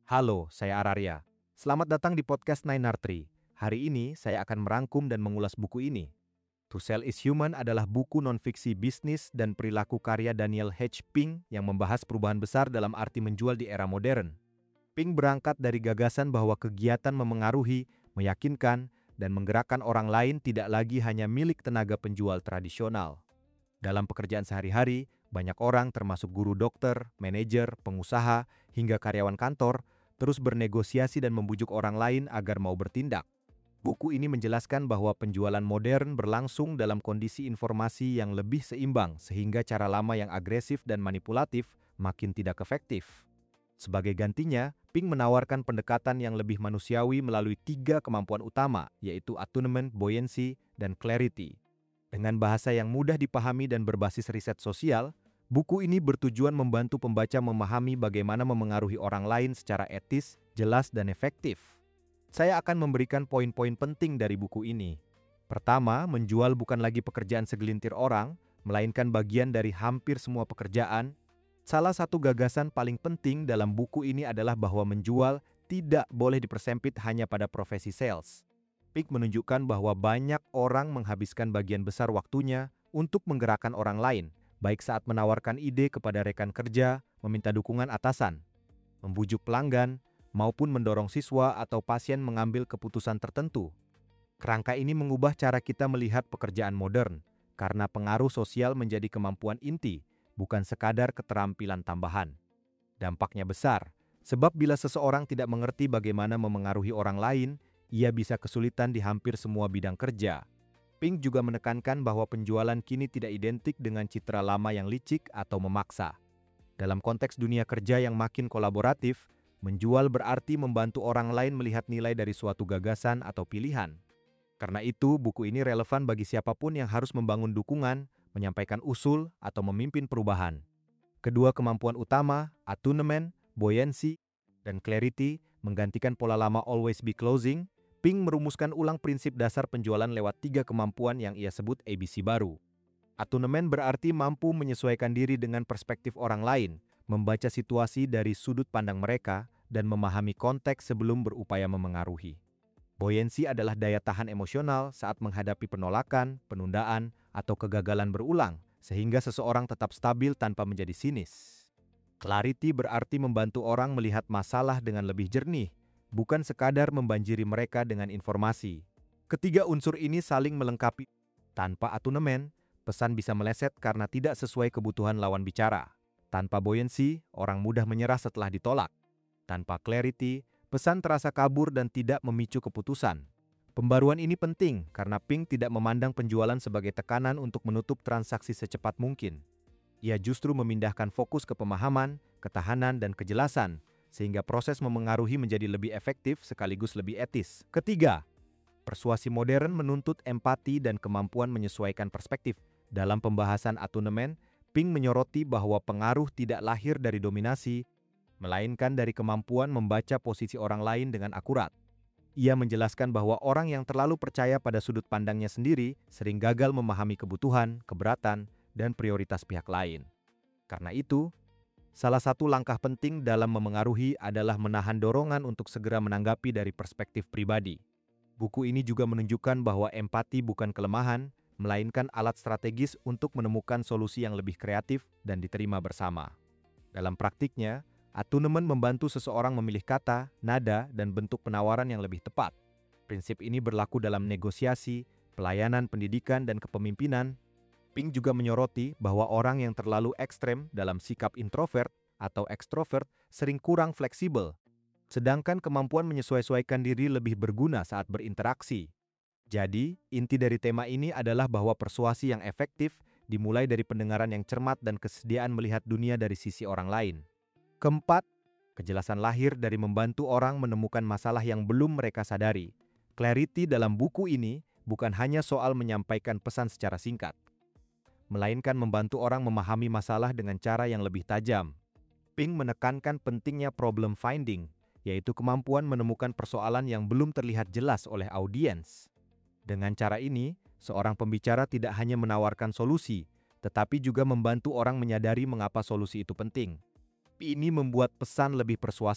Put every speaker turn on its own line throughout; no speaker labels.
Halo, saya Araria. Selamat datang di podcast Nine Tree. Hari ini saya akan merangkum dan mengulas buku ini. To Sell is Human adalah buku non-fiksi bisnis dan perilaku karya Daniel H. Pink yang membahas perubahan besar dalam arti menjual di era modern. Pink berangkat dari gagasan bahwa kegiatan memengaruhi, meyakinkan, dan menggerakkan orang lain tidak lagi hanya milik tenaga penjual tradisional. Dalam pekerjaan sehari-hari, banyak orang termasuk guru dokter, manajer, pengusaha, hingga karyawan kantor terus bernegosiasi dan membujuk orang lain agar mau bertindak. Buku ini menjelaskan bahwa penjualan modern berlangsung dalam kondisi informasi yang lebih seimbang sehingga cara lama yang agresif dan manipulatif makin tidak efektif. Sebagai gantinya, Pink menawarkan pendekatan yang lebih manusiawi melalui 3 kemampuan utama, yaitu attunement, buoyancy, dan clarity. Dengan bahasa yang mudah dipahami dan berbasis riset sosial, buku ini bertujuan membantu pembaca memahami bagaimana memengaruhi orang lain secara etis, jelas, dan efektif. Saya akan memberikan poin-poin penting dari buku ini. Pertama, menjual bukan lagi pekerjaan segelintir orang, melainkan bagian dari hampir semua pekerjaan. Salah satu gagasan paling penting dalam buku ini adalah bahwa menjual tidak boleh dipersempit hanya pada profesi sales. Pink menunjukkan bahwa banyak orang menghabiskan bagian besar waktunya untuk menggerakkan orang lain, baik saat menawarkan ide kepada rekan kerja, meminta dukungan atasan, membujuk pelanggan, maupun mendorong siswa atau pasien mengambil keputusan tertentu. Kerangka ini mengubah cara kita melihat pekerjaan modern, karena pengaruh sosial menjadi kemampuan inti, bukan sekadar keterampilan tambahan. Dampaknya besar, sebab bila seseorang tidak mengerti bagaimana memengaruhi orang lain, ia bisa kesulitan di hampir semua bidang kerja. Pink juga menekankan bahwa penjualan kini tidak identik dengan citra lama yang licik atau memaksa. Dalam konteks dunia kerja yang makin kolaboratif, menjual berarti membantu orang lain melihat nilai dari suatu gagasan atau pilihan. Karena itu, buku ini relevan bagi siapapun yang harus membangun dukungan, menyampaikan usul, atau memimpin perubahan. Kedua kemampuan utama, attunement, buoyancy, dan clarity, menggantikan pola lama always be closing. Pink merumuskan ulang prinsip dasar penjualan lewat 3 kemampuan yang ia sebut ABC baru. Attunement berarti mampu menyesuaikan diri dengan perspektif orang lain, membaca situasi dari sudut pandang mereka, dan memahami konteks sebelum berupaya memengaruhi. Buoyancy adalah daya tahan emosional saat menghadapi penolakan, penundaan, atau kegagalan berulang, sehingga seseorang tetap stabil tanpa menjadi sinis. Clarity berarti membantu orang melihat masalah dengan lebih jernih, bukan sekadar membanjiri mereka dengan informasi. Ketiga unsur ini saling melengkapi. Tanpa attunement, pesan bisa meleset karena tidak sesuai kebutuhan lawan bicara. Tanpa buoyancy, orang mudah menyerah setelah ditolak. Tanpa clarity, pesan terasa kabur dan tidak memicu keputusan. Pembaruan ini penting karena Pink tidak memandang penjualan sebagai tekanan untuk menutup transaksi secepat mungkin. Ia justru memindahkan fokus ke pemahaman, ketahanan, dan kejelasan, sehingga proses memengaruhi menjadi lebih efektif sekaligus lebih etis. Ketiga, persuasi modern menuntut empati dan kemampuan menyesuaikan perspektif. Dalam pembahasan attunement, Pink menyoroti bahwa pengaruh tidak lahir dari dominasi, melainkan dari kemampuan membaca posisi orang lain dengan akurat. Ia menjelaskan bahwa orang yang terlalu percaya pada sudut pandangnya sendiri sering gagal memahami kebutuhan, keberatan, dan prioritas pihak lain. Karena itu, salah satu langkah penting dalam memengaruhi adalah menahan dorongan untuk segera menanggapi dari perspektif pribadi. Buku ini juga menunjukkan bahwa empati bukan kelemahan, melainkan alat strategis untuk menemukan solusi yang lebih kreatif dan diterima bersama. Dalam praktiknya, attunement membantu seseorang memilih kata, nada, dan bentuk penawaran yang lebih tepat. Prinsip ini berlaku dalam negosiasi, pelayanan pendidikan, dan kepemimpinan. Pink juga menyoroti bahwa orang yang terlalu ekstrem dalam sikap introvert atau ekstrovert sering kurang fleksibel, sedangkan kemampuan menyesuaikan diri lebih berguna saat berinteraksi. Jadi, inti dari tema ini adalah bahwa persuasi yang efektif dimulai dari pendengaran yang cermat dan kesediaan melihat dunia dari sisi orang lain. Keempat, kejelasan lahir dari membantu orang menemukan masalah yang belum mereka sadari. Clarity dalam buku ini bukan hanya soal menyampaikan pesan secara singkat, melainkan membantu orang memahami masalah dengan cara yang lebih tajam. Pink menekankan pentingnya problem finding, yaitu kemampuan menemukan persoalan yang belum terlihat jelas oleh audiens. Dengan cara ini, seorang pembicara tidak hanya menawarkan solusi, tetapi juga membantu orang menyadari mengapa solusi itu penting. Ini membuat pesan lebih persuasif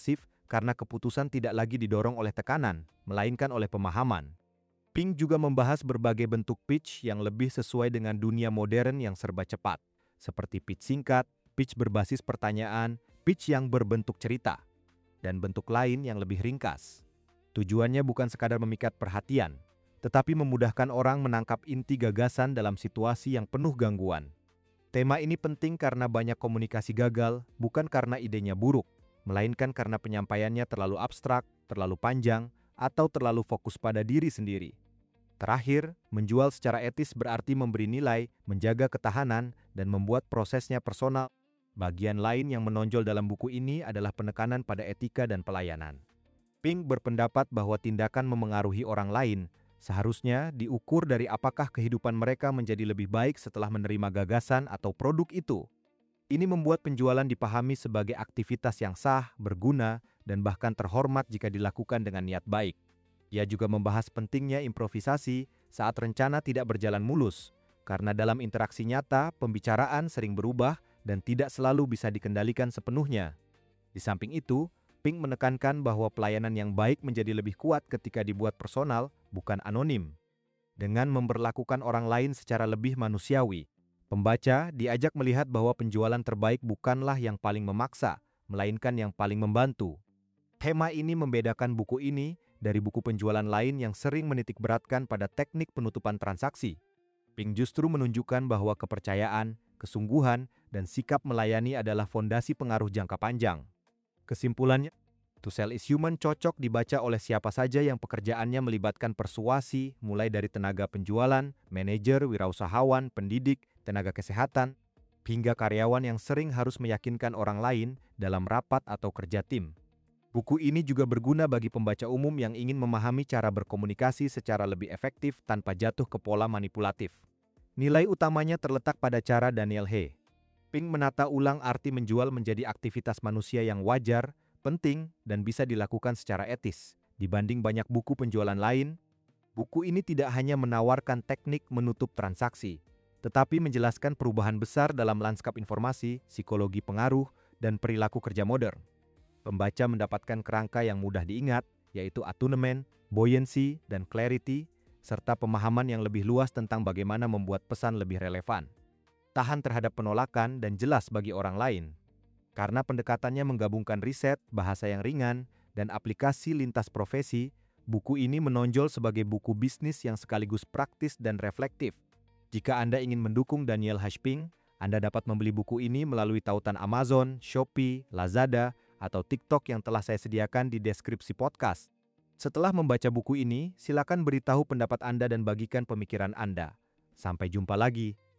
karena keputusan tidak lagi didorong oleh tekanan, melainkan oleh pemahaman. Pink juga membahas berbagai bentuk pitch yang lebih sesuai dengan dunia modern yang serba cepat, seperti pitch singkat, pitch berbasis pertanyaan, pitch yang berbentuk cerita, dan bentuk lain yang lebih ringkas. Tujuannya bukan sekadar memikat perhatian, tetapi memudahkan orang menangkap inti gagasan dalam situasi yang penuh gangguan. Tema ini penting karena banyak komunikasi gagal, bukan karena idenya buruk, melainkan karena penyampaiannya terlalu abstrak, terlalu panjang, atau terlalu fokus pada diri sendiri. Terakhir, menjual secara etis berarti memberi nilai, menjaga ketahanan, dan membuat prosesnya personal. Bagian lain yang menonjol dalam buku ini adalah penekanan pada etika dan pelayanan. Pink berpendapat bahwa tindakan memengaruhi orang lain seharusnya diukur dari apakah kehidupan mereka menjadi lebih baik setelah menerima gagasan atau produk itu. Ini membuat penjualan dipahami sebagai aktivitas yang sah, berguna, dan bahkan terhormat jika dilakukan dengan niat baik. Ia juga membahas pentingnya improvisasi saat rencana tidak berjalan mulus, karena dalam interaksi nyata, pembicaraan sering berubah dan tidak selalu bisa dikendalikan sepenuhnya. Di samping itu, Pink menekankan bahwa pelayanan yang baik menjadi lebih kuat ketika dibuat personal, bukan anonim. Dengan memperlakukan orang lain secara lebih manusiawi, pembaca diajak melihat bahwa penjualan terbaik bukanlah yang paling memaksa, melainkan yang paling membantu. Tema ini membedakan buku ini dari buku penjualan lain yang sering menitikberatkan pada teknik penutupan transaksi. Pink justru menunjukkan bahwa kepercayaan, kesungguhan, dan sikap melayani adalah fondasi pengaruh jangka panjang. Kesimpulannya, To Sell is Human cocok dibaca oleh siapa saja yang pekerjaannya melibatkan persuasi, mulai dari tenaga penjualan, manajer, wirausahawan, pendidik, tenaga kesehatan, hingga karyawan yang sering harus meyakinkan orang lain dalam rapat atau kerja tim. Buku ini juga berguna bagi pembaca umum yang ingin memahami cara berkomunikasi secara lebih efektif tanpa jatuh ke pola manipulatif. Nilai utamanya terletak pada cara Daniel Hay. Pink menata ulang arti menjual menjadi aktivitas manusia yang wajar, penting, dan bisa dilakukan secara etis. Dibanding banyak buku penjualan lain, buku ini tidak hanya menawarkan teknik menutup transaksi, tetapi menjelaskan perubahan besar dalam lanskap informasi, psikologi pengaruh, dan perilaku kerja modern. Pembaca mendapatkan kerangka yang mudah diingat, yaitu attunement, buoyancy, dan clarity, serta pemahaman yang lebih luas tentang bagaimana membuat pesan lebih relevan, tahan terhadap penolakan, dan jelas bagi orang lain. Karena pendekatannya menggabungkan riset, bahasa yang ringan, dan aplikasi lintas profesi, buku ini menonjol sebagai buku bisnis yang sekaligus praktis dan reflektif. Jika Anda ingin mendukung Daniel H. Pink, Anda dapat membeli buku ini melalui tautan Amazon, Shopee, Lazada, atau TikTok yang telah saya sediakan di deskripsi podcast. Setelah membaca buku ini, silakan beritahu pendapat Anda dan bagikan pemikiran Anda. Sampai jumpa lagi.